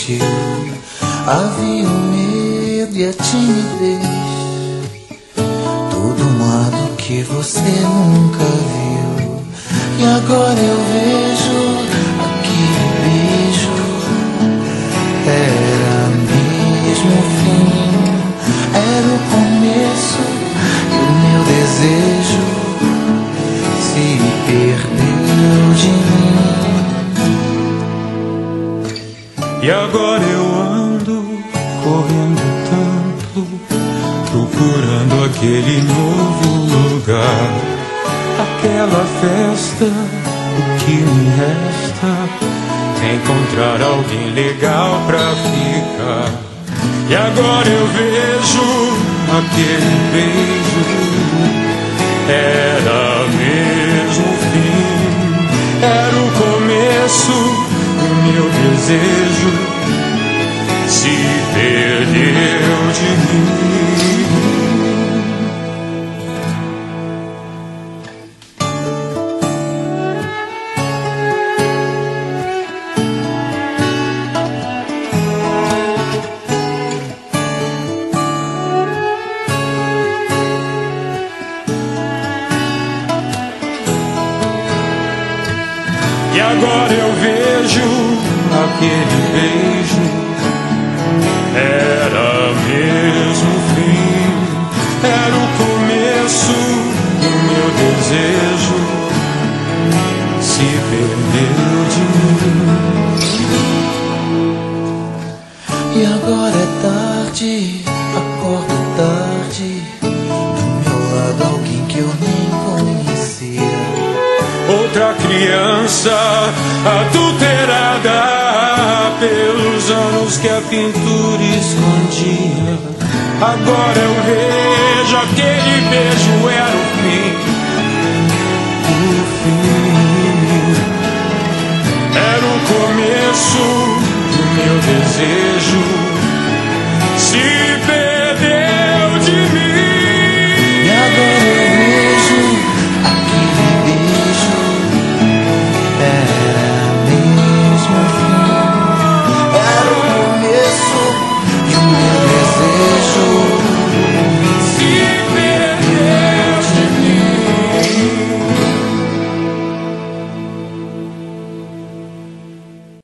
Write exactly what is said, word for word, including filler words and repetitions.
sentiu. Havia o medo e a timidez, tudo um lado que você nunca viu. E agora eu vejo aquele beijo, era mesmo o fim, era o começo, e o meu desejo se perdeu de mim. E agora eu ando correndo tanto, procurando aquele novo lugar, aquela festa. O que me resta é encontrar alguém legal pra ficar. E agora eu vejo aquele beijo, era mesmo o fim, era o começo. O meu desejo se perdeu de mim. E agora eu vejo aquele beijo, era mesmo o fim, era o começo do meu desejo, se perdeu de mim. E agora é tarde, acordo tarde, do meu lado alguém que eu nem conhecia. Outra criança adulterada pelos anos que a pintura escondia. Agora eu vejo aquele beijo era o fim, o fim, era o começo do meu desejo